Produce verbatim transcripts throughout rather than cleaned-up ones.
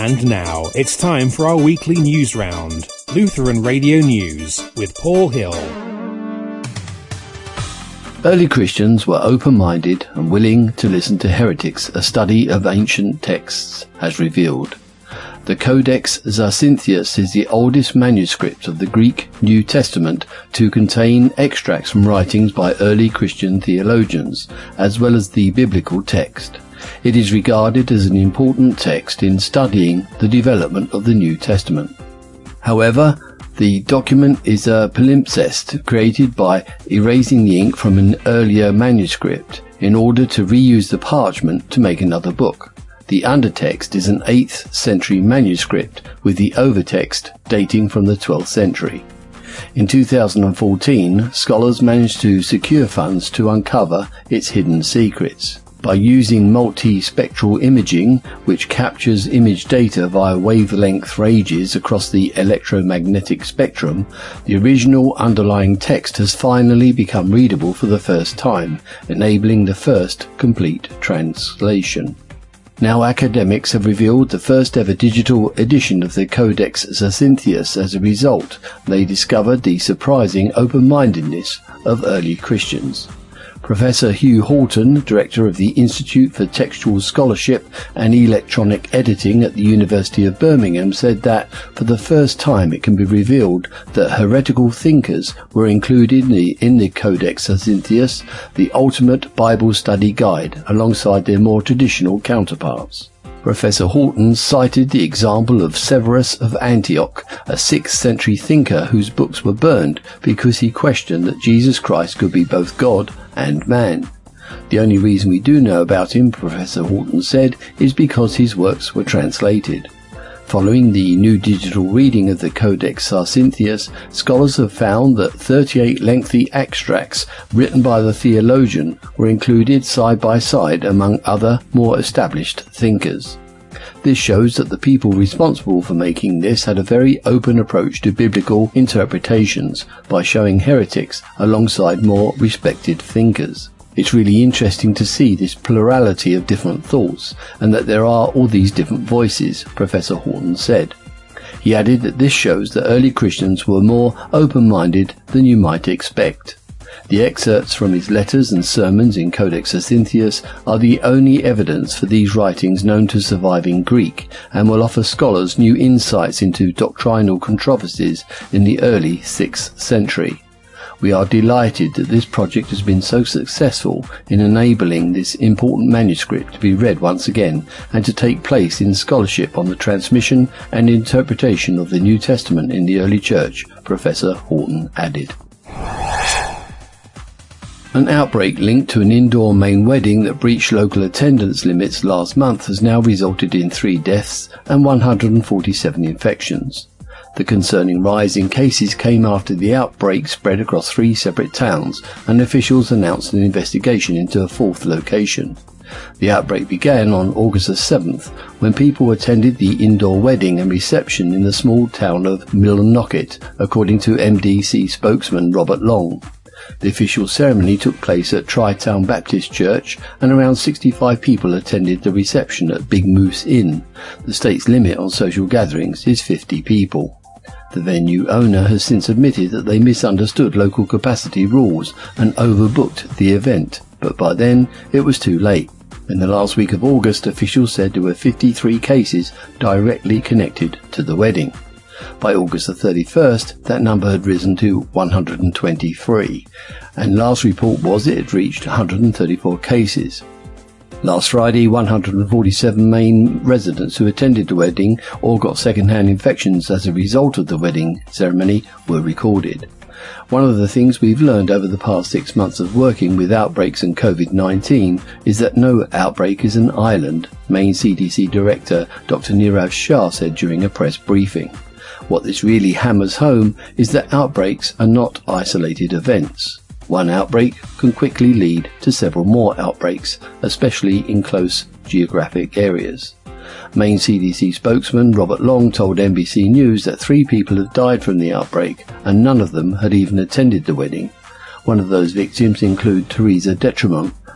And now it's time for our weekly news round, Lutheran Radio News with Paul Hill. Early Christians were open-minded and willing to listen to heretics. A study of ancient texts has revealed. The Codex Zacinthius is the oldest manuscript of the Greek New Testament to contain extracts from writings by early Christian theologians, as well as the biblical text. It is regarded as an important text in studying the development of the New Testament. However, the document is a palimpsest created by erasing the ink from an earlier manuscript in order to reuse the parchment to make another book. The undertext is an eighth century manuscript with the overtext dating from the twelfth century. In two thousand fourteen, scholars managed to secure funds to uncover its hidden secrets. By using multispectral imaging, which captures image data via wavelength ranges across the electromagnetic spectrum, the original underlying text has finally become readable for the first time, enabling the first complete translation. Now academics have revealed the first ever digital edition of the Codex Zacinthius. As a result, they discovered the surprising open-mindedness of early Christians. Professor Hugh Horton, director of the Institute for Textual Scholarship and Electronic Editing at the University of Birmingham, said that for the first time it can be revealed that heretical thinkers were included in the, in the Codex Zacinthius, the ultimate Bible study guide, alongside their more traditional counterparts. Professor Horton cited the example of Severus of Antioch, a sixth century thinker whose books were burned because he questioned that Jesus Christ could be both God and man. The only reason we do know about him, Professor Horton said, is because his works were translated. Following the new digital reading of the Codex Zacinthius, scholars have found that thirty-eight lengthy extracts written by the theologian were included side by side among other more established thinkers. This shows that the people responsible for making this had a very open approach to biblical interpretations by showing heretics alongside more respected thinkers. It's really interesting to see this plurality of different thoughts, and that there are all these different voices, Professor Horton said. He added that this shows that early Christians were more open-minded than you might expect. The excerpts from his letters and sermons in Codex Zacinthius are the only evidence for these writings known to survive in Greek, and will offer scholars new insights into doctrinal controversies in the early sixth century. We are delighted that this project has been so successful in enabling this important manuscript to be read once again and to take place in scholarship on the transmission and interpretation of the New Testament in the early church, Professor Horton added. An outbreak linked to an indoor Maine wedding that breached local attendance limits last month has now resulted in three deaths and one hundred forty-seven infections. The concerning rise in cases came after the outbreak spread across three separate towns, and officials announced an investigation into a fourth location. The outbreak began on August the seventh, when people attended the indoor wedding and reception in the small town of Millnocket, according to M D C spokesman Robert Long. The official ceremony took place at Tri-Town Baptist Church, and around sixty-five people attended the reception at Big Moose Inn. The state's limit on social gatherings is fifty people. The venue owner has since admitted that they misunderstood local capacity rules and overbooked the event, but by then it was too late. In the last week of August, officials said there were fifty-three cases directly connected to the wedding. By August the thirty-first, that number had risen to one hundred twenty-three, and last report was it had reached one hundred thirty-four cases. Last Friday, one hundred forty-seven Maine residents who attended the wedding or got second-hand infections as a result of the wedding ceremony were recorded. One of the things we've learned over the past six months of working with outbreaks and COVID nineteen is that no outbreak is an island, Maine C D C Director Doctor Nirav Shah said during a press briefing. What this really hammers home is that outbreaks are not isolated events. One outbreak can quickly lead to several more outbreaks, especially in close geographic areas. Maine C D C spokesman Robert Long told N B C News that three people had died from the outbreak, and none of them had even attended the wedding. One of those victims include Teresa Detremont,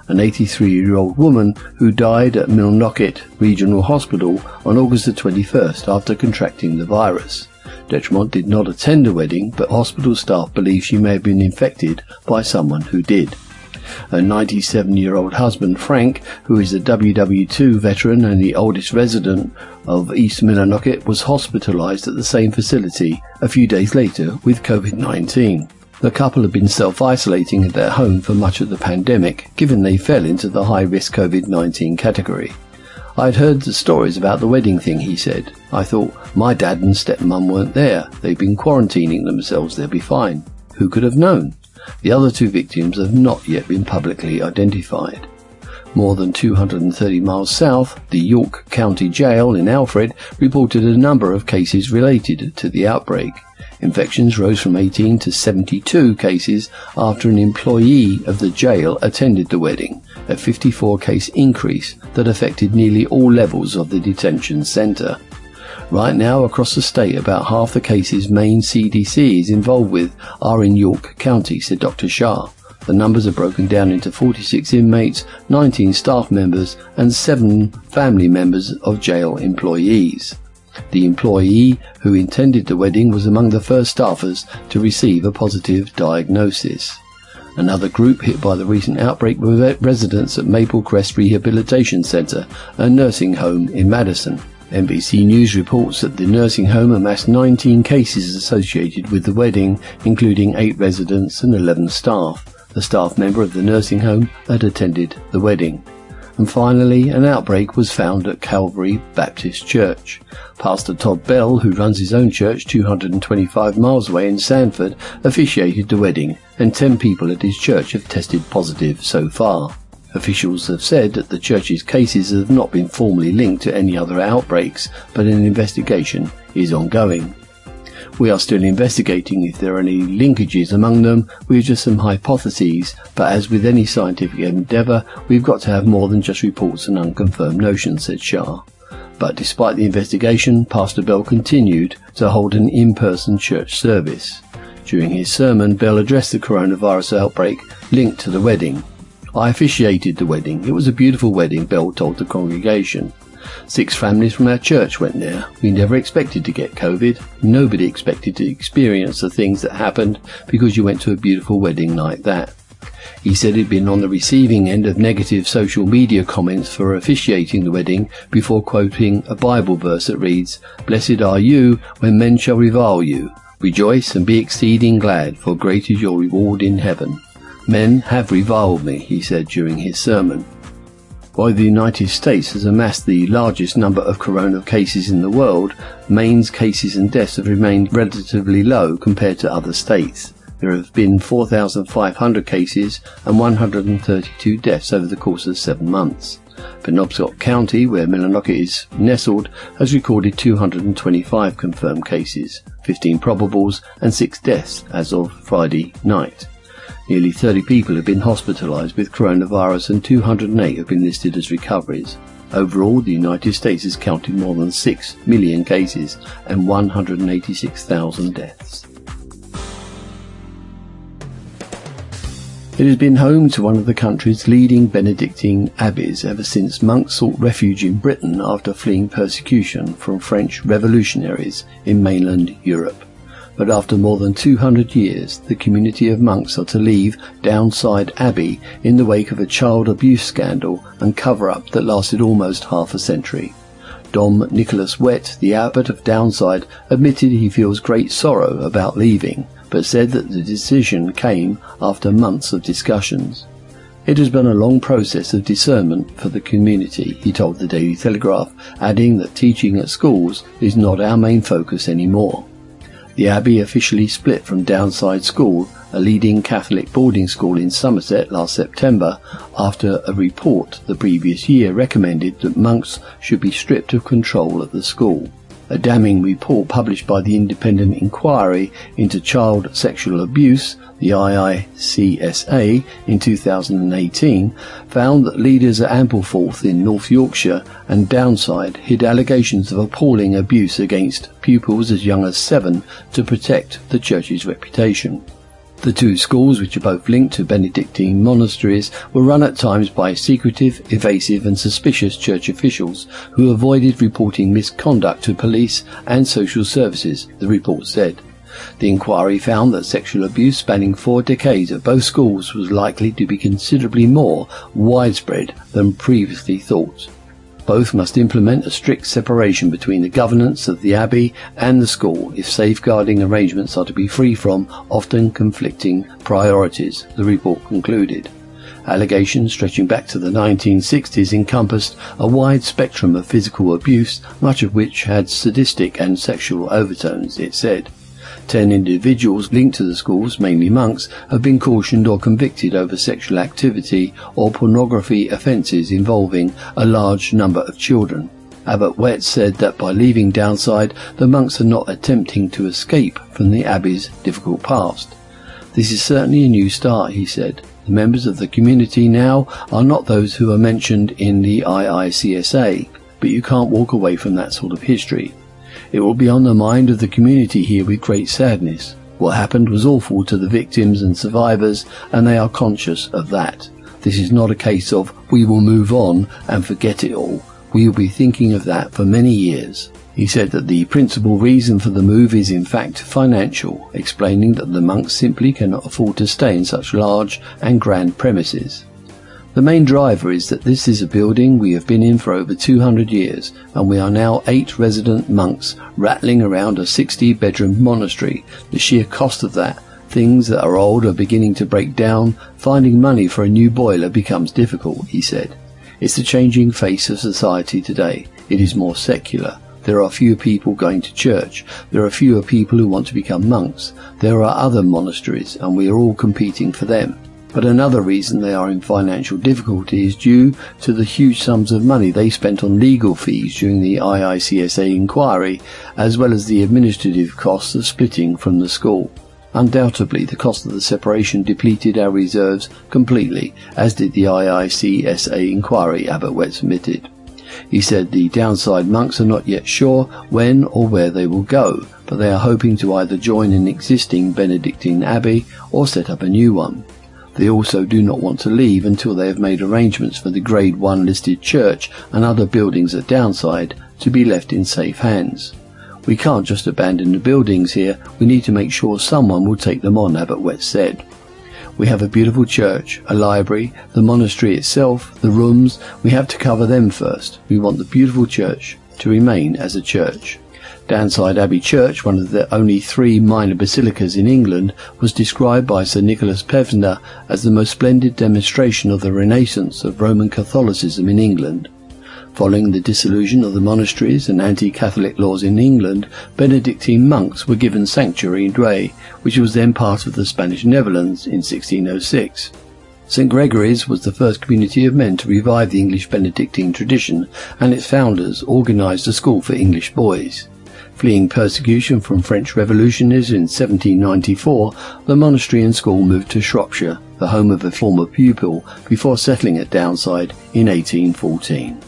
an eighty-three-year-old woman who died at Millinocket Regional Hospital on August the twenty-first after contracting the virus. Detremont did not attend the wedding, but hospital staff believe she may have been infected by someone who did. Her ninety-seven-year-old husband, Frank, who is a W W two veteran and the oldest resident of East Millinocket, was hospitalized at the same facility a few days later with COVID nineteen. The couple had been self-isolating at their home for much of the pandemic, given they fell into the high-risk COVID nineteen category. "I'd heard the stories about the wedding thing," he said. "I thought, my dad and stepmum weren't there. They've been quarantining themselves. They'll be fine." Who could have known? The other two victims have not yet been publicly identified. More than two hundred thirty miles south, the York County Jail in Alfred reported a number of cases related to the outbreak. Infections rose from eighteen to seventy-two cases after an employee of the jail attended the wedding, a fifty-four case increase that affected nearly all levels of the detention centre. Right now, across the state, about half the cases Maine C D C is involved with are in York County, said Doctor Shah. The numbers are broken down into forty-six inmates, nineteen staff members, and seven family members of jail employees. The employee who attended the wedding was among the first staffers to receive a positive diagnosis. Another group hit by the recent outbreak were residents at Maple Crest Rehabilitation Centre, a nursing home in Madison. N B C News reports that the nursing home amassed nineteen cases associated with the wedding, including eight residents and eleven staff. A staff member of the nursing home had attended the wedding. And finally, an outbreak was found at Calvary Baptist Church. Pastor Todd Bell, who runs his own church two hundred twenty-five miles away in Sanford, officiated the wedding, and ten people at his church have tested positive so far. Officials have said that the church's cases have not been formally linked to any other outbreaks, but an investigation is ongoing. "We are still investigating if there are any linkages among them. We have just some hypotheses, but as with any scientific endeavour, we've got to have more than just reports and unconfirmed notions," said Shah. But despite the investigation, Pastor Bell continued to hold an in-person church service. During his sermon, Bell addressed the coronavirus outbreak linked to the wedding. "I officiated the wedding. It was a beautiful wedding," Bell told the congregation. Six families from our church went there. We never expected to get COVID. Nobody expected to experience the things that happened because you went to a beautiful wedding like that. He said he'd been on the receiving end of negative social media comments for officiating the wedding before quoting a Bible verse that reads, "Blessed are you when men shall revile you. Rejoice and be exceeding glad, for great is your reward in heaven." "Men have reviled me," he said during his sermon. While the United States has amassed the largest number of corona cases in the world, Maine's cases and deaths have remained relatively low compared to other states. There have been four thousand five hundred cases and one hundred thirty-two deaths over the course of seven months. Penobscot County, where Millinocket is nestled, has recorded two hundred twenty-five confirmed cases, fifteen probables, and six deaths as of Friday night. Nearly thirty people have been hospitalized with coronavirus and two hundred eight have been listed as recoveries. Overall, the United States has counted more than six million cases and one hundred eighty-six thousand deaths. It has been home to one of the country's leading Benedictine abbeys ever since monks sought refuge in Britain after fleeing persecution from French revolutionaries in mainland Europe. But after more than two hundred years, the community of monks are to leave Downside Abbey in the wake of a child abuse scandal and cover-up that lasted almost half a century. Dom Nicholas Wett, the abbot of Downside, admitted he feels great sorrow about leaving, but said that the decision came after months of discussions. "It has been a long process of discernment for the community," he told the Daily Telegraph, adding that teaching at schools is not our main focus anymore. The Abbey officially split from Downside School, a leading Catholic boarding school in Somerset, last September, after a report the previous year recommended that monks should be stripped of control at the school. A damning report published by the Independent Inquiry into Child Sexual Abuse, the I I C S A, in two thousand eighteen, found that leaders at Ampleforth in North Yorkshire and Downside hid allegations of appalling abuse against pupils as young as seven to protect the church's reputation. The two schools, which are both linked to Benedictine monasteries, were run at times by secretive, evasive and suspicious church officials who avoided reporting misconduct to police and social services, the report said. The inquiry found that sexual abuse spanning four decades at both schools was likely to be considerably more widespread than previously thought. Both must implement a strict separation between the governance of the abbey and the school if safeguarding arrangements are to be free from often conflicting priorities, the report concluded. Allegations stretching back to the nineteen sixties encompassed a wide spectrum of physical abuse, much of which had sadistic and sexual overtones, it said. Ten individuals linked to the schools, mainly monks, have been cautioned or convicted over sexual activity or pornography offences involving a large number of children. Abbot Wetz said that by leaving Downside, the monks are not attempting to escape from the abbey's difficult past. This is certainly a new start, he said. The members of the community now are not those who are mentioned in the I I C S A, but you can't walk away from that sort of history. It will be on the mind of the community here with great sadness. What happened was awful to the victims and survivors, and they are conscious of that. This is not a case of we will move on and forget it all. We will be thinking of that for many years. He said that the principal reason for the move is in fact financial, explaining that the monks simply cannot afford to stay in such large and grand premises. The main driver is that this is a building we have been in for over two hundred years, and we are now eight resident monks rattling around a sixty bedroom monastery. The sheer cost of that, things that are old are beginning to break down, finding money for a new boiler becomes difficult, he said. It's the changing face of society today. It is more secular. There are fewer people going to church. There are fewer people who want to become monks. There are other monasteries, and we are all competing for them. But another reason they are in financial difficulty is due to the huge sums of money they spent on legal fees during the I I C S A inquiry, as well as the administrative costs of splitting from the school. Undoubtedly, the cost of the separation depleted our reserves completely, as did the I I C S A inquiry, Abbot Wetz admitted. He said the Downside monks are not yet sure when or where they will go, but they are hoping to either join an existing Benedictine abbey or set up a new one. They also do not want to leave until they have made arrangements for the Grade one listed church and other buildings at Downside to be left in safe hands. We can't just abandon the buildings here, we need to make sure someone will take them on, Abbot Wetz said. We have a beautiful church, a library, the monastery itself, the rooms, we have to cover them first. We want the beautiful church to remain as a church. Downside Abbey Church, one of the only three minor basilicas in England, was described by Sir Nicholas Pevsner as the most splendid demonstration of the Renaissance of Roman Catholicism in England. Following the dissolution of the monasteries and anti-Catholic laws in England, Benedictine monks were given sanctuary in Douai, which was then part of the Spanish Netherlands, in sixteen oh six. Saint Gregory's was the first community of men to revive the English Benedictine tradition, and its founders organised a school for English boys. Fleeing persecution from French revolutionaries in seventeen ninety-four, the monastery and school moved to Shropshire, the home of a former pupil, before settling at Downside in eighteen fourteen.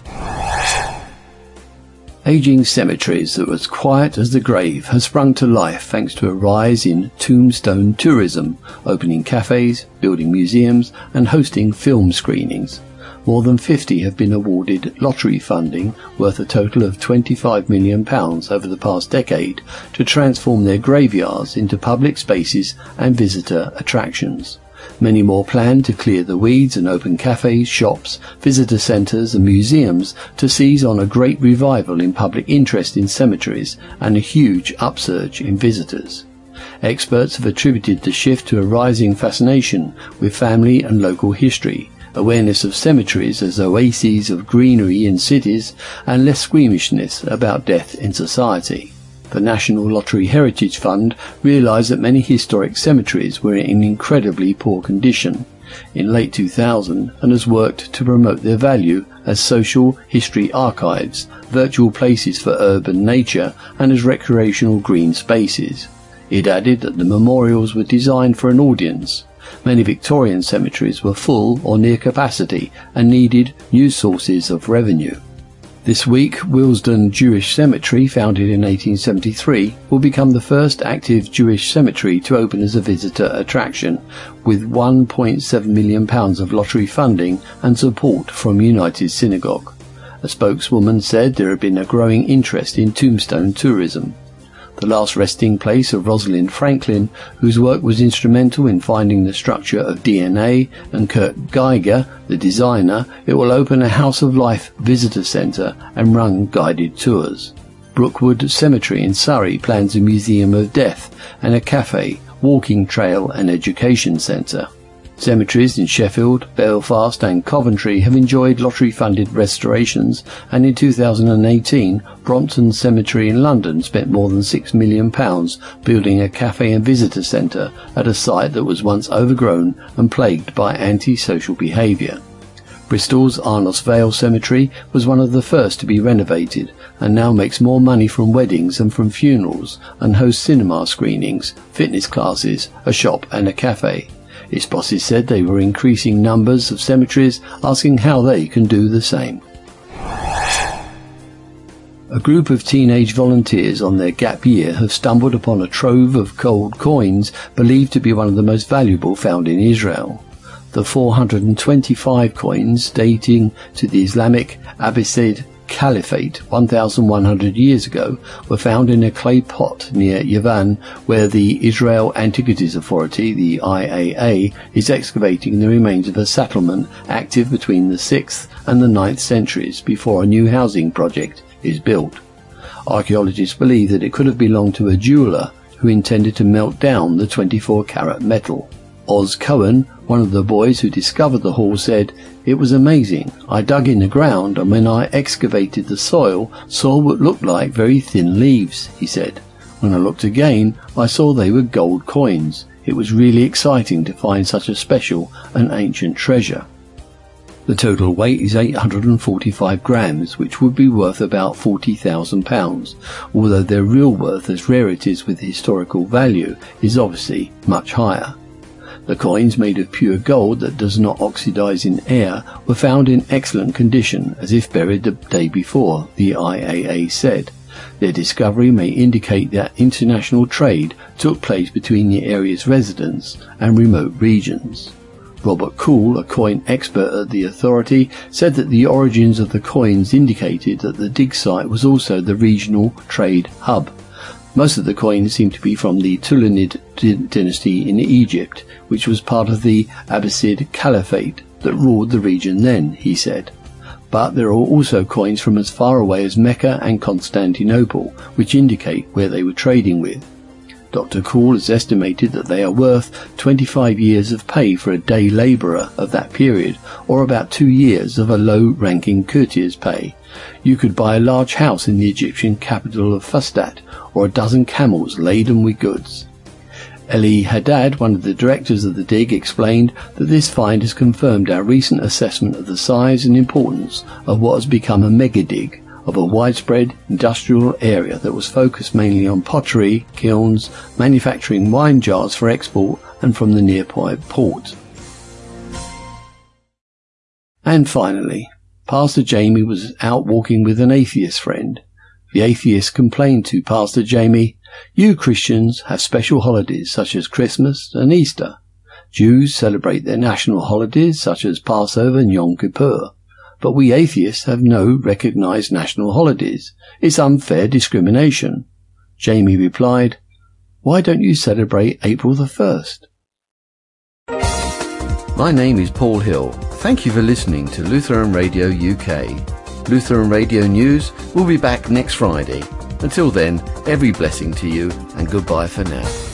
Ageing cemeteries that were as quiet as the grave has sprung to life thanks to a rise in tombstone tourism, opening cafes, building museums and hosting film screenings. More than fifty have been awarded lottery funding worth a total of twenty-five million pounds over the past decade to transform their graveyards into public spaces and visitor attractions. Many more plan to clear the weeds and open cafes, shops, visitor centres and museums to seize on a great revival in public interest in cemeteries and a huge upsurge in visitors. Experts have attributed the shift to a rising fascination with family and local history, awareness of cemeteries as oases of greenery in cities, and less squeamishness about death in society. The National Lottery Heritage Fund realised that many historic cemeteries were in incredibly poor condition in late two thousand and has worked to promote their value as social history archives, virtual places for urban nature and as recreational green spaces. It added that the memorials were designed for an audience. Many Victorian cemeteries were full or near capacity and needed new sources of revenue. This week, Willesden Jewish Cemetery, founded in eighteen seventy-three, will become the first active Jewish cemetery to open as a visitor attraction, with one point seven million pounds of lottery funding and support from United Synagogue. A spokeswoman said there had been a growing interest in tombstone tourism. The last resting place of Rosalind Franklin, whose work was instrumental in finding the structure of D N A, and Kurt Geiger, the designer, it will open a House of Life visitor centre and run guided tours. Brookwood Cemetery in Surrey plans a museum of death and a cafe, walking trail and education centre. Cemeteries in Sheffield, Belfast and Coventry have enjoyed lottery-funded restorations, and in two thousand eighteen, Brompton Cemetery in London spent more than six million pounds building a cafe and visitor centre at a site that was once overgrown and plagued by anti-social behaviour. Bristol's Arnos Vale Cemetery was one of the first to be renovated and now makes more money from weddings than from funerals, and hosts cinema screenings, fitness classes, a shop and a cafe. Its bosses said they were increasing numbers of cemeteries, asking how they can do the same. A group of teenage volunteers on their gap year have stumbled upon a trove of gold coins believed to be one of the most valuable found in Israel. The four hundred twenty-five coins, dating to the Islamic Abbasid Caliphate one thousand one hundred years ago, were found in a clay pot near Yavan, where the Israel Antiquities Authority, the I A A, is excavating the remains of a settlement active between the sixth and the ninth centuries before a new housing project is built. Archaeologists believe that it could have belonged to a jeweller who intended to melt down the twenty-four carat metal. Oz Cohen, one of the boys who discovered the haul, said, "It was amazing. I dug in the ground, and when I excavated the soil, saw what looked like very thin leaves," he said. "When I looked again, I saw they were gold coins. It was really exciting to find such a special and ancient treasure." The total weight is eight hundred forty-five grams, which would be worth about forty thousand pounds, although their real worth as rarities with historical value is obviously much higher. The coins, made of pure gold that does not oxidize in air, were found in excellent condition, as if buried the day before, the I A A said. Their discovery may indicate that international trade took place between the area's residents and remote regions. Robert Cool, a coin expert at the authority, said that the origins of the coins indicated that the dig site was also the regional trade hub. Most of the coins seem to be from the Tulunid dynasty in Egypt, which was part of the Abbasid Caliphate that ruled the region then, he said. But there are also coins from as far away as Mecca and Constantinople, which indicate where they were trading with. Doctor Cool has estimated that they are worth twenty-five years of pay for a day labourer of that period, or about two years of a low-ranking courtier's pay. You could buy a large house in the Egyptian capital of Fustat, or a dozen camels laden with goods. Eli Haddad, one of the directors of the dig, explained that this find has confirmed our recent assessment of the size and importance of what has become a mega-dig of a widespread industrial area that was focused mainly on pottery, kilns, manufacturing wine jars for export and from the nearby port. And finally, Pastor Jamie was out walking with an atheist friend. The atheist complained to Pastor Jamie, "You Christians have special holidays such as Christmas and Easter. Jews celebrate their national holidays such as Passover and Yom Kippur. But we atheists have no recognized national holidays. It's unfair discrimination." Jamie replied, "Why don't you celebrate April the first? My name is Paul Hill. Thank you for listening to Lutheran Radio U K. Lutheran Radio News will be back next Friday. Until then, every blessing to you and goodbye for now.